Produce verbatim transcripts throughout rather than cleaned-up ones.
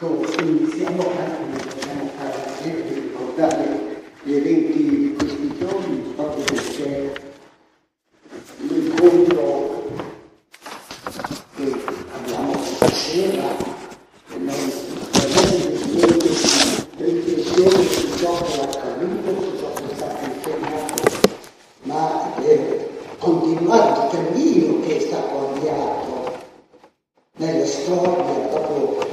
Iniziamo anche, possiamo fare di ricordare gli eventi di questi giorni, proprio perché l'incontro che abbiamo stasera noi veramente riflessioni su ciò che è accaduto, su ciò che è stato insegnato, ma per continuare il cammino che è stato avviato nella storia proprio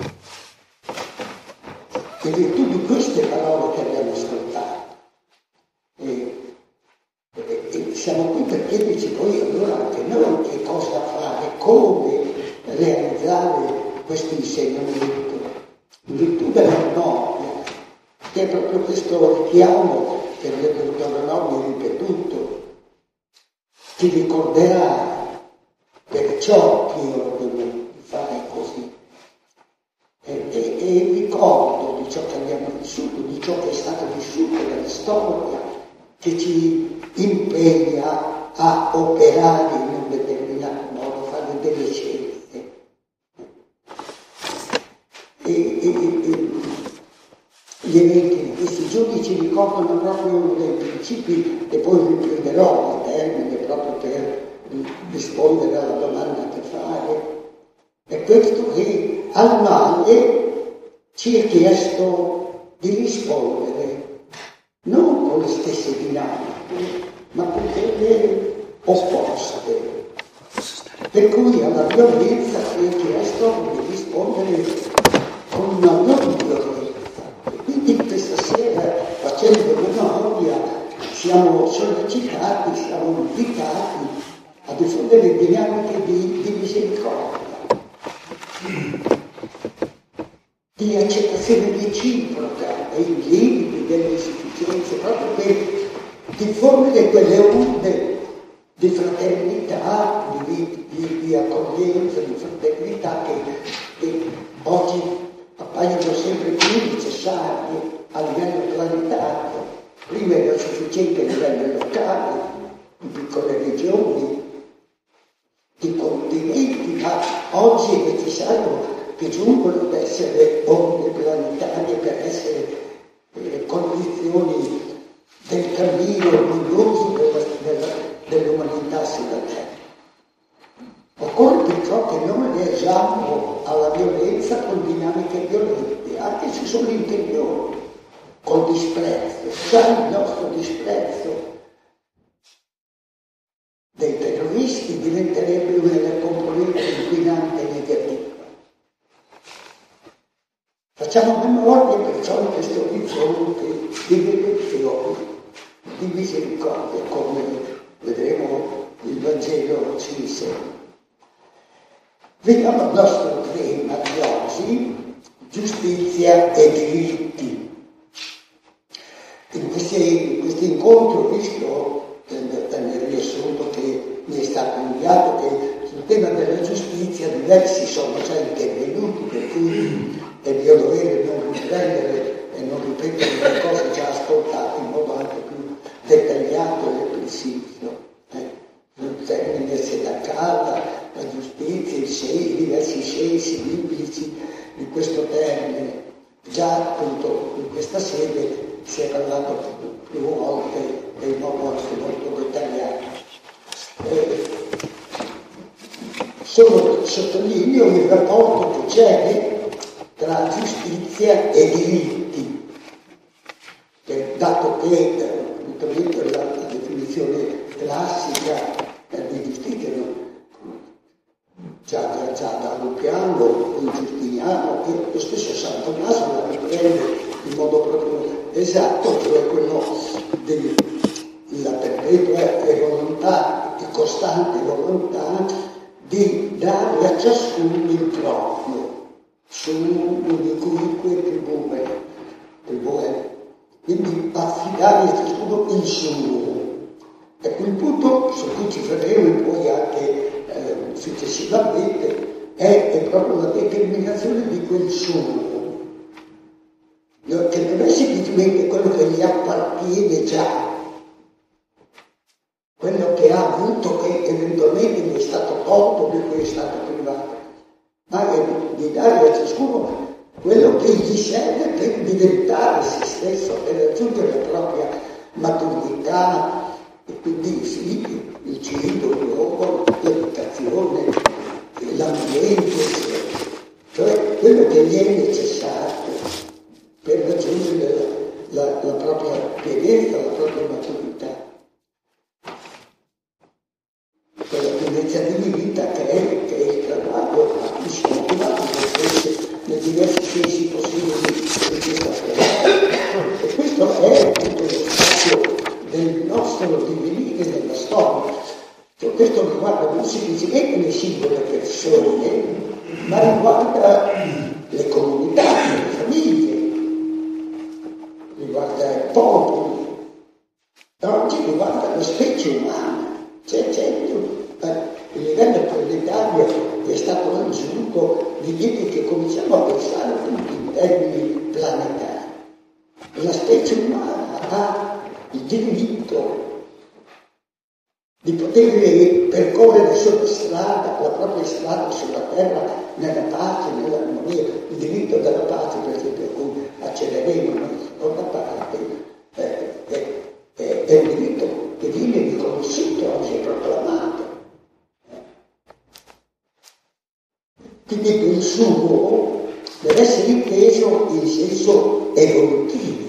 in virtù di queste parole che abbiamo ascoltato. E, e, e siamo qui per chiederci poi allora anche noi che cosa fare, come realizzare questo insegnamento, in virtù della memoria, che è proprio questo richiamo che il Deuteronomio ha ripetuto, ti ricorderà perciò che io devo fare così. E, e, e il ricordo di ciò che abbiamo vissuto, di ciò che è stato vissuto nella storia, che ci impegna a operare in un determinato modo, a fare delle scelte. E, e, e, gli eventi di questi giorni ci ricordano proprio uno dei principi, e poi riprenderò il termine proprio per rispondere alla domanda che fare. È questo che al male ci è chiesto di rispondere non con le stesse dinamiche, ma con quelle opposte. Per cui alla violenza ci è chiesto di rispondere con una non violenza. E quindi questa sera, facendo memoria, siamo sollecitati, siamo invitati a diffondere dinamiche di, di misericordia, di accettazione reciproca dei limiti, delle insufficienze, proprio per diffondere quelle onde di fraternità, di, di, di accoglienza, di fraternità che, che oggi appaiono sempre più necessarie a livello planetario. Prima era sufficiente a livello locale, in piccole regioni, di continenti, ma oggi è necessario che giungono ad essere onde planetarie per essere eh, condizioni del cammino luminoso della, della, dell'umanità sulla Terra. Occorre perciò che non reagiamo alla violenza con dinamiche violente, anche se sono interiori, col disprezzo, già il nostro disprezzo dei terroristi diventerebbe una delle componenti inquinante negativa. Facciamo memoria perciò in questo orizzonte di redenzione, di misericordia, come vedremo il Vangelo ci insegna. Veniamo al nostro tema di oggi, giustizia e diritti. In questo incontro, visto nel riassunto che mi è stato inviato, che sul tema della giustizia diversi sono già intervenuti, per cui è mio dovere non riprendere e non ripetere le cose già ascoltate in modo anche più dettagliato e preciso. Eh? Il termine sedacata, la giustizia, i sei, diversi sensi biblici di questo termine. Già appunto in questa sede si è parlato più, più volte e in modo anche molto dettagliato. Eh, solo sottolineo il rapporto che c'è tra giustizia e diritti, che, dato che eh, la, la definizione classica eh, di giustizia, no? già, già, già da Luciano, poi Giustiniano, e lo stesso San Tommaso la riprende in modo proprio esatto, cioè quello della perpetua e volontà, di costante volontà di dare a ciascuno il proprio, su unique tribune, tribune, quindi affidare a ciascuno il suo. Ecco il punto su cui ci faremo poi anche eh, successivamente è, è proprio la determinazione di quel suo, che non è semplicemente quello che gli appartiene già, quello che ha avuto che eventualmente gli è stato tolto, di cui è stato privato, ma è di dare a ciascuno quello che gli serve per diventare se stesso, per raggiungere la propria maturità, e quindi sì, il cibo, il luogo, l'abitazione, l'ambiente, cioè quello che gli è necessario per raggiungere la, la, la propria pienezza, la propria maturità. Quella pienezza di vita che è, che è il traguardo a cui si motiva nei diversi sensi possibili di questa storia. E questo è tutto lo spazio del nostro divenire nella storia. Cioè, questo riguarda non semplicemente le singole persone, ma riguarda le comunità, le famiglie, riguarda i popoli, oggi riguarda la specie umana. C'è, c'è, il livello planetario è stato raggiunto di dire che cominciamo a pensare tutti in termini planetari. La specie umana ha il diritto di poter percorrere sulla strada, la propria strada sulla terra, nella pace, nell'armonia, il diritto della pace, per esempio, a cui acceleremo la seconda parte, eh, è, è, è un diritto che viene riconosciuto, oggi è proclamato. Quindi il suo deve essere inteso in senso evolutivo.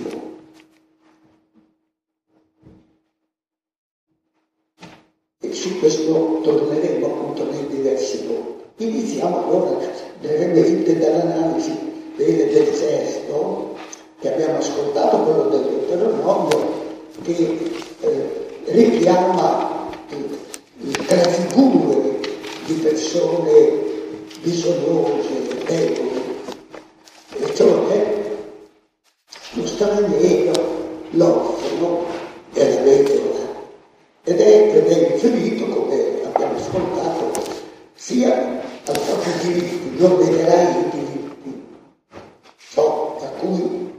E su questo torneremo appunto nei diversi volti. Iniziamo allora brevemente dall'analisi del testo che abbiamo ascoltato, quello del Deuteronomio, che eh, richiama eh, tre figure di persone bisognose, deboli, e cioè lo straniero, l'orfano e la vedova. Ed è, ed è riferito, come abbiamo ascoltato, sia al proprio diritti, non vedrai i diritti, ciò a cui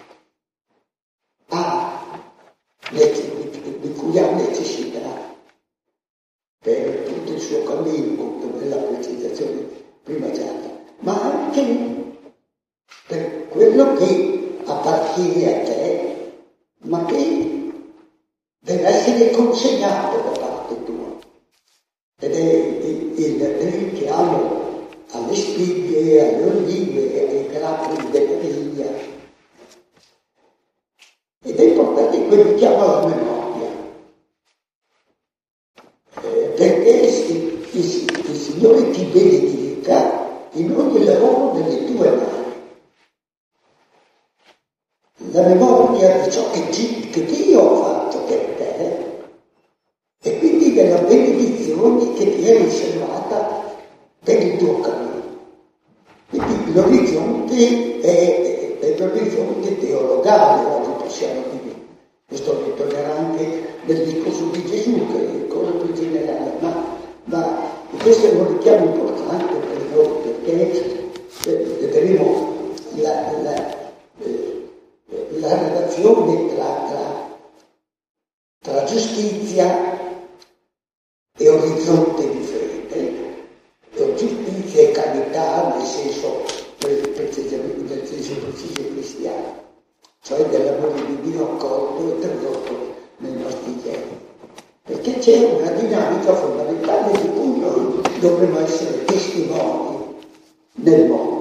ha, di cui ha necessità per tutto il suo cammino, come la precisazione prima giata, ma anche per quello che appartiene a te, ma che deve essere consegnato da parte tua. Ed è il, il, il richiamo alle spighe, alle olive, ai grappoli della vigna. Ed è importante quel richiamo alla memoria, eh, perché il, il, il Signore ti benedica in ogni lavoro delle tue mani. La memoria di ciò che, ti, che Dio ha fatto per te e quindi della benedizione che ti è riservata per il tuo cammino. Quindi l'orizzonte è, è l'orizzonte teologale, oggi possiamo dire. Questo ritornerà anche nel discorso di Gesù, che è ancora più generale, ma, ma questo è un richiamo importante per noi, perché eh, vedremo la, la eh, la relazione tra, tra, tra giustizia e orizzonte di fede, e giustizia e carità nel senso precisamente nel senso preciso cristiano, cioè dell'amore di Dio accolto e tradotto nei nostri geni. Perché c'è una dinamica fondamentale di cui noi dovremmo essere testimoni nel mondo.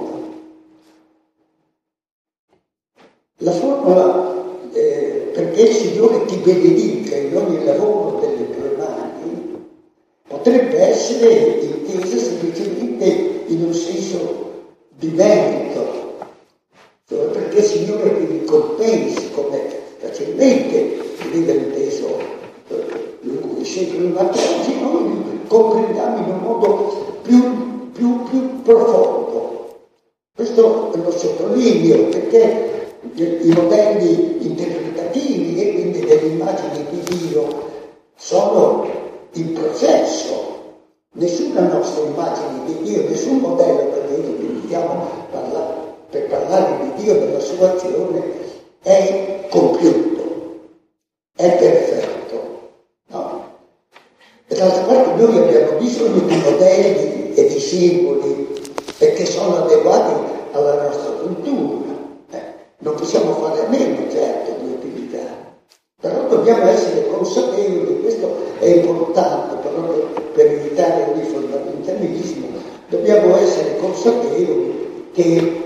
La formula eh, perché il Signore ti benedica in ogni lavoro delle tue mani potrebbe essere intesa semplicemente in un senso di merito, cioè perché il Signore ti ricompensi, come facilmente veniva inteso eh, lungo i secoli, ma che oggi noi comprendiamo in un modo più, più, più profondo. Questo lo sottolineo perché i modelli interpretativi e quindi delle immagini di Dio sono in processo. Nessuna nostra immagine di Dio, nessun modello per cui utilizziamo per parlare di Dio, della sua azione, è compiuto, è perfetto. No? E d'altra parte noi abbiamo bisogno di modelli e di simboli perché sono adeguati alla nostra cultura. Eh, non possiamo fare a meno, certo, di utilità, però dobbiamo essere consapevoli, questo è importante proprio per evitare il fondamentalismo, dobbiamo essere consapevoli che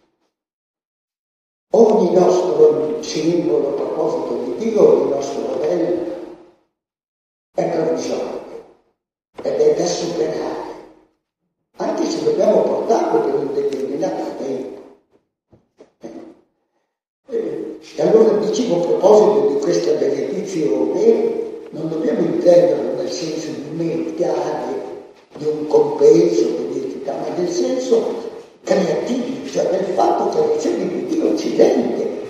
ogni nostro simbolo a proposito di Dio, ogni nostro modello è provvisorio ed è da superare, anche se dobbiamo portarlo per un determinato tempo. E allora dicevo a proposito di questa benedizione, non dobbiamo intenderlo nel senso di meritare, di un compenso, di, ma nel senso creativo, cioè del fatto che l'azione di Dio ci rende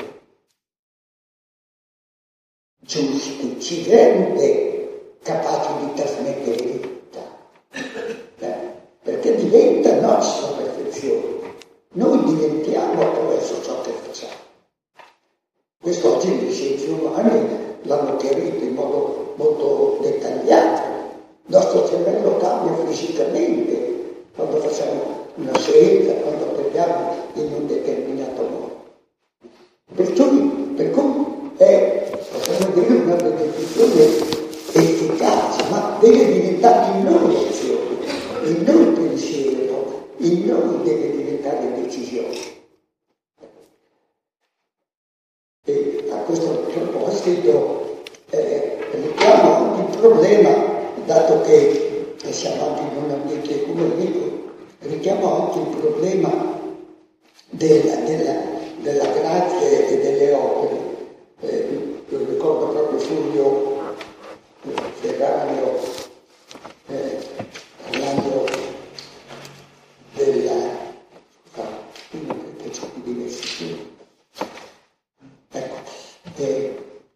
giusti, ci rende capaci di trasmettere vita, eh? Perché diventa nostra perfezione. Noi diventiamo attraverso ciò che facciamo. Questo oggi le scienze umane l'hanno chiarito in modo molto dettagliato. Il nostro cervello cambia fisicamente quando facciamo una scelta, quando prendiamo in un determinato modo. Perciò, per cui è, possiamo dire, una benedizione efficace, ma deve diventare in noi azione, in noi pensiero, in noi deve diventare decisione. E a questo proposito eh, richiamo anche il problema, dato che siamo anche in un ambiente ecumenico, richiamo anche il problema della, della, della grazia e delle opere. Eh, lo ricordo proprio Fulvio Ferrario eh, parlando della uno perché c'è più diversi ecco eh,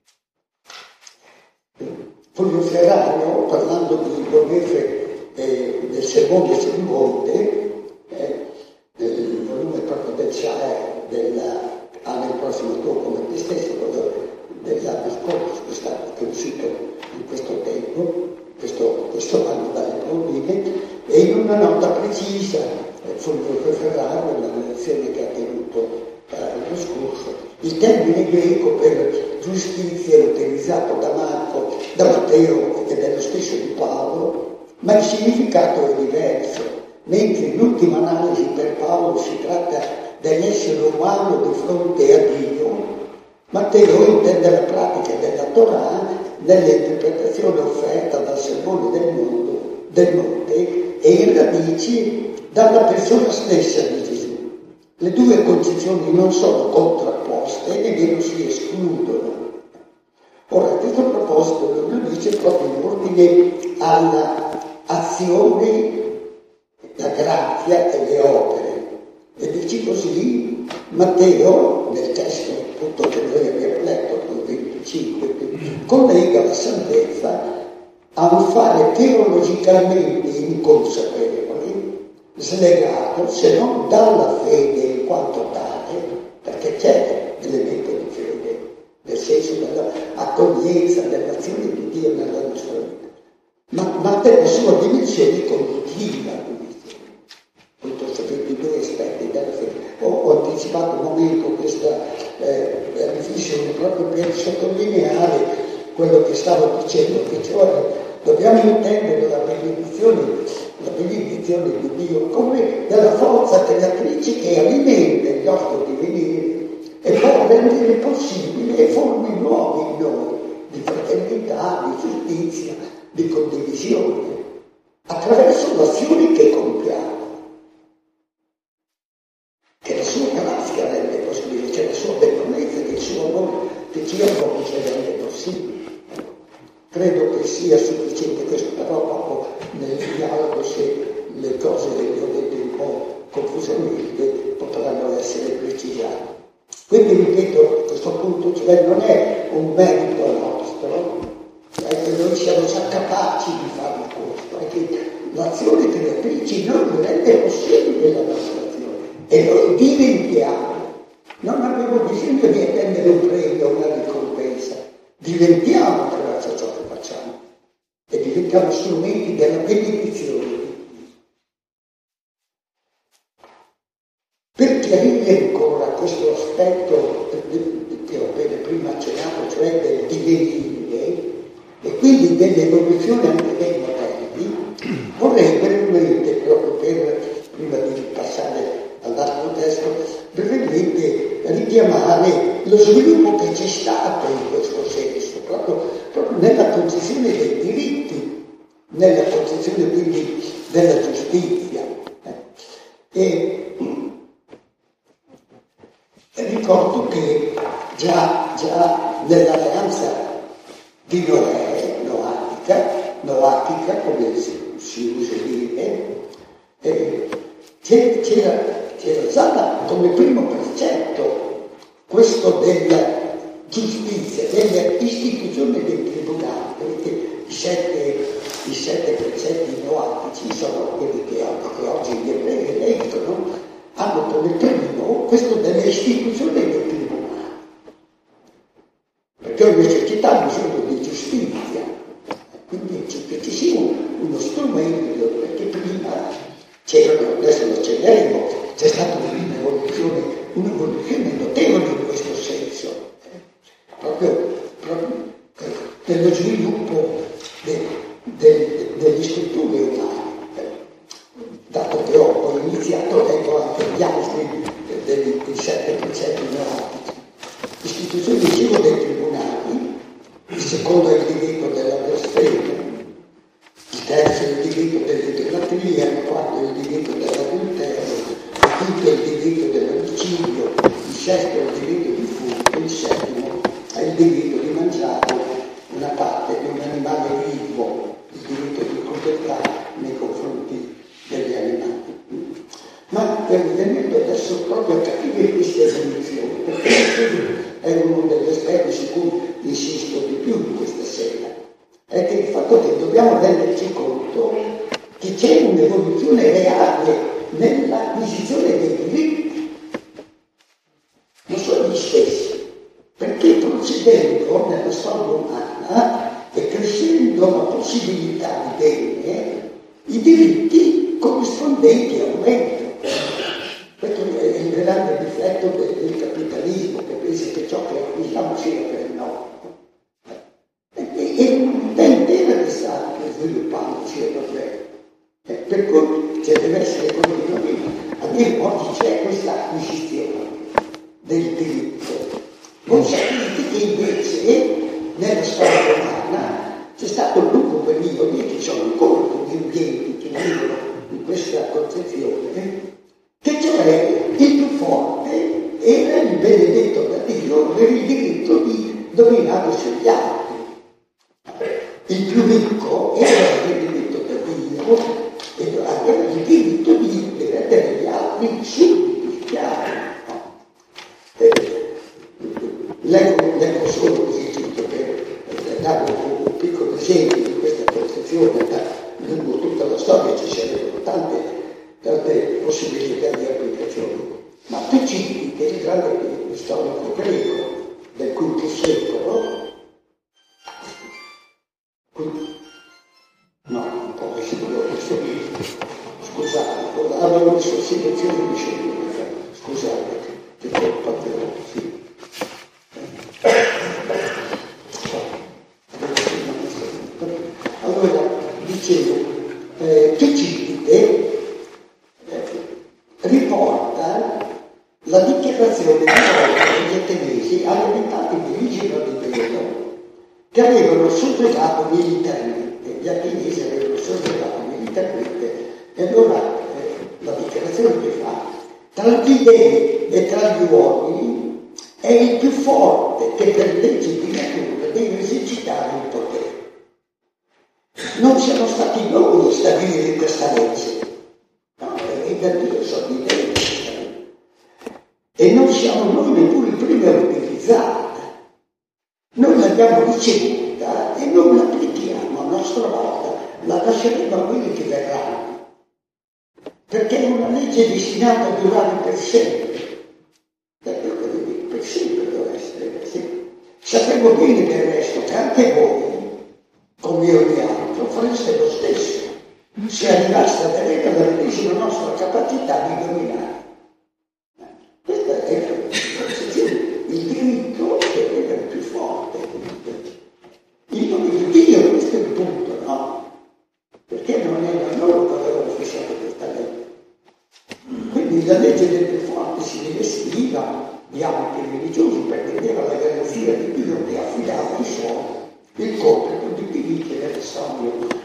Fulvio Ferrario parlando di Bonefre eh, del sermone sul monte eh, del volume proprio del Shire della ah, nel prossimo documento stesso, quello dell'anno scorso, quest'anno che è uscito in questo tempo, questo, questo anno dalle bambine, e in una nota precisa, eh, Fulvio Ferrario, nella lezione che ha tenuto eh, l'anno scorso, il termine greco per giustizia è utilizzato da Marco, da Matteo e dello stesso di Paolo, ma il significato è diverso, mentre in ultima analisi per Paolo si tratta dell'essere umano di fronte a Dio, Matteo intende la pratica della Torah nell'interpretazione offerta dal sermone del mondo, del monte e in radici dalla persona stessa di Gesù. Le due concezioni non sono contrapposte, nemmeno si escludono. Ora, a questo proposito lo dice proprio in ordine all'azione, la grazia e le opere. E dice così Matteo, nel testo appunto che noi abbiamo letto, il venticinque, collega la salvezza a un fare teologicamente inconsapevole, slegato se non dalla fede in quanto tale, perché c'è l'elemento di fede, nel senso dell'accoglienza dell'azione di Dio nella nostra vita, ma, ma della sua dimensione conduttiva. Appunto, sapete, i due aspetti della fede. Ho, ho anticipato un momento questa eh, riflessione proprio per sottolineare quello che stavo dicendo, che cioè dobbiamo intendere la benedizione, la benedizione di Dio come della forza creatrice che alimenta il nostro divenire e può rendere possibile forme nuove in noi, di fraternità, di giustizia, di condivisione, attraverso l'azione che compiamo. Che la sua grazia rende possibile, c'è la sua bellezza, che il suo amore che ci avvolge rende possibile. Credo che sia sufficiente questo, però proprio nel dialogo, se le cose le ho dette un po' confusamente, potranno essere precisate. Quindi ripeto, a questo punto, cioè non è un merito nostro, è che noi siamo già capaci di fare questo, è che l'azione creatrice noi rende possibile la nostra azione. E noi diventiamo, non abbiamo bisogno di attendere un premio, una ricompensa, diventiamo attraverso ciò che facciamo e diventiamo strumenti della benedizione. Perché lì ancora questo aspetto che ho appena prima accennato, cioè del divenire, e quindi dell'evoluzione anche dei modelli. Vorrei brevemente, proprio per, prima di passare all'altro testo, brevemente richiamare lo sviluppo che c'è stato in questo senso, proprio, proprio nella concezione dei diritti, nella concezione quindi della giustizia. E ricordo che già, già nell'alleanza di Noè, noatica, noatica come si, si usa dire, eh, c'era, c'era già come primo precetto questo della giustizia, delle istituzioni del tribunale, perché i sette, i sette precetti noatici sono quelli che, che oggi gli ebrei leggono, hanno come primo questo delle istituzioni del tribunale, perché è una società bisogno di giustizia, quindi che ci sia uno strumento, perché prima c'erano, adesso lo accenneremo, c'è stata un'evoluzione, un'evoluzione notevole in questo senso, eh? proprio, proprio dello sviluppo de, de, delle strutture umane. Dato che ho, ho iniziato, leggo anche gli altri dei, dei sette precetti noatici. Istituzione, dicevo, dei tribunali, il secondo è il diritto della blasfemia, il terzo è il diritto dell'idolatria, il quarto è il diritto dell'adulterio, il quinto è il diritto dell'omicidio, il sesto è il diritto di furto, il settimo è il diritto di mangiare una parte di un animale vivo, il diritto di crudeltà nei confronti degli animali. Ma venendo adesso proprio a capire questa evoluzione, perché è uno degli aspetti su cui insisto di più in questa sera, è che il fatto che dobbiamo renderci conto che c'è un'evoluzione reale nell'acquisizione dei diritti, non sono gli stessi, perché procedendo nella storia umana e crescendo la possibilità di bene, i diritti corrispondenti aumentano. Questo è il grande difetto del, del capitalismo, che pensa che ciò che acquisiamo sia per noi. E, e l'umanità intera che sta sviluppandosi è davvero. Eh, per cui cioè, deve essere come dico prima, almeno oggi c'è questa acquisizione del diritto. Voi sapete che invece nella storia umana c'è stato un lungo periodo, e ci sono ancora gli ambienti che vivono in questa concezione, che cioè il più forte era il benedetto da Dio per il diritto di dominare sugli altri. Il più ricco era il benedetto da Dio e aveva il diritto di rendere gli altri sudditi, chiari. Leggo, leggo solo così, giusto per dare un, un piccolo esempio di questa concezione. Lungo tutta la storia ci sarebbero tante, tante possibilità di applicazione. Ma Tucidide, il grande storico greco del quinto secolo, no, un po' che si voleva questo scusate, avevo messo situazioni di scelta, scusate, che colpa che ho, sì. Allora, dicevo, eh, Tucidide eh, riporta la dichiarazione di degli Ateniesi alimentati di Igino di Bello, che avevano soggegato militarmente, gli Ateniesi avevano soggegato militarmente, e allora eh, la dichiarazione che fa, tra gli dei e tra gli uomini è il più forte che per legge di natura deve esercitare il potere. Non siamo stati noi a stabilire questa legge, no, perché da Dio sono di legge, e non siamo noi neppure i primi a utilizzarla. Noi l'abbiamo ricevuta e non l'applichiamo a nostra volta, la lasceremo a quelli che verranno, perché è una legge destinata a durare per sempre. Per sempre deve essere, per sempre. Sappiamo bene del resto che anche voi, come ogni altro, fareste lo stesso se arrivaste ad avere la medesima nostra capacità di dominare. Questo quindi la legge del più forte si rivestiva di ambiti religiosi per vedere la garanzia di Dio che affidava ai suoi il compito di dirigere le storie umane.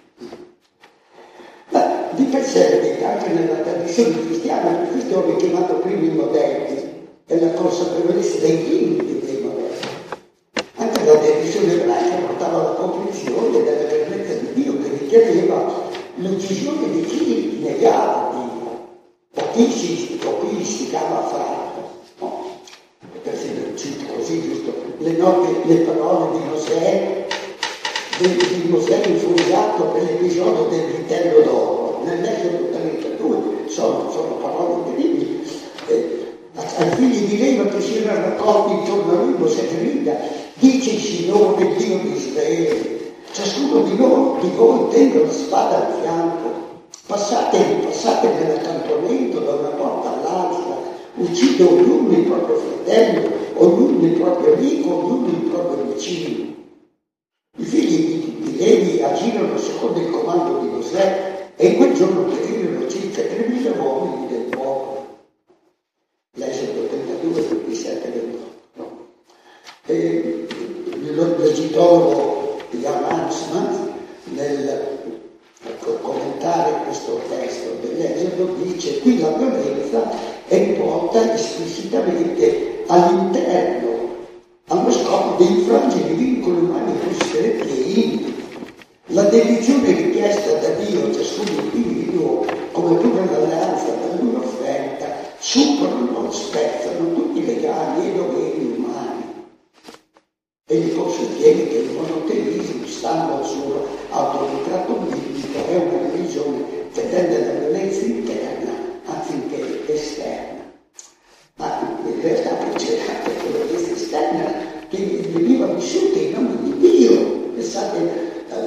Ma di per sé, vedete, anche nella tradizione cristiana, questo ho chiamato prima i modelli, è la consapevolezza dei limiti dei modelli. Anche la tradizione ebraica portava alla comprensione della grandezza di Dio, che richiedeva l'uccisione di chi negava Dio, o chi si, o chi istigava a farlo. No? Per esempio, cito così, giusto, le, note, le parole di Mosè, di, di Mosè infuriato per l'episodio del vitello d'oro, nell'Esodo trentadue, sono, sono parole terribili. Eh, ai figli di Leva che si erano raccolti intorno a lui, Mosè grida: dice il Signore, Dio di Israele, ciascuno di noi, di voi tenga una spada al fianco, passate, passate nell'accantonamento da una porta all'altra, uccide ognuno il proprio fratello, ognuno il proprio amico, ognuno il proprio vicino. I figli di, di Levi agirono secondo il comando di Mosè e in quel giorno perirono circa tremila uomini del popolo. L'Esodo trentadue, ventisette, ventotto. E l'egitologo Jan Hansman, nel commentare questo testo dell'Esodo, dice: qui la violenza è rivolta esplicitamente all'interno, allo scopo di infrangere i vincoli umani più stretti e intimi. La dedizione richiesta da Dio a ciascun individuo, come pure l'alleanza da lui offerta, superano e spezzano tutti i legami e i doveri umani. Egli poi sostiene che il monoteismo, stando al suo autoritratto biblico, è una religione che tende alla violenza interna anziché esterna. Ma in realtà c'è anche quella violenza esterna che veniva vissuta in nome di Dio. Pensate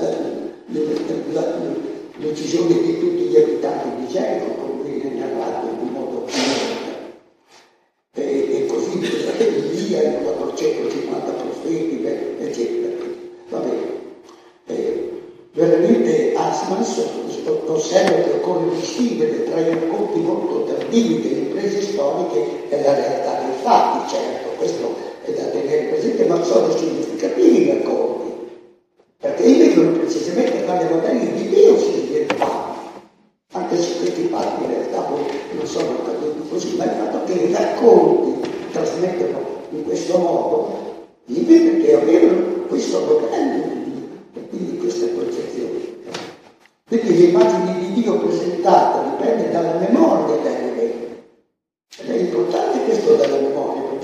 all'uccisione di tutti gli abitanti di Gerico, come viene narrato in un modo chiaro. E, e così Elia, i quattrocentocinquanta profeti, eccetera. Va bene. E, veramente Hansman osserva che occorre distinguere tra i racconti molto tardivi delle imprese storiche e la realtà dei fatti. Certo, questo è da tenere presente, ma sono significativi i racconti, perché i vedono precisamente quali modelli di Dio si sviluppavano, anche se questi fatti in realtà poi non sono accaduti così, ma il fatto che i racconti trasmettono in questo modo, perché avevano questo modello di Dio e quindi questa concezione. Quindi l'immagine di Dio presentata dipende dalla memoria dell'evento. Ed è importante questo dalla memoria, perché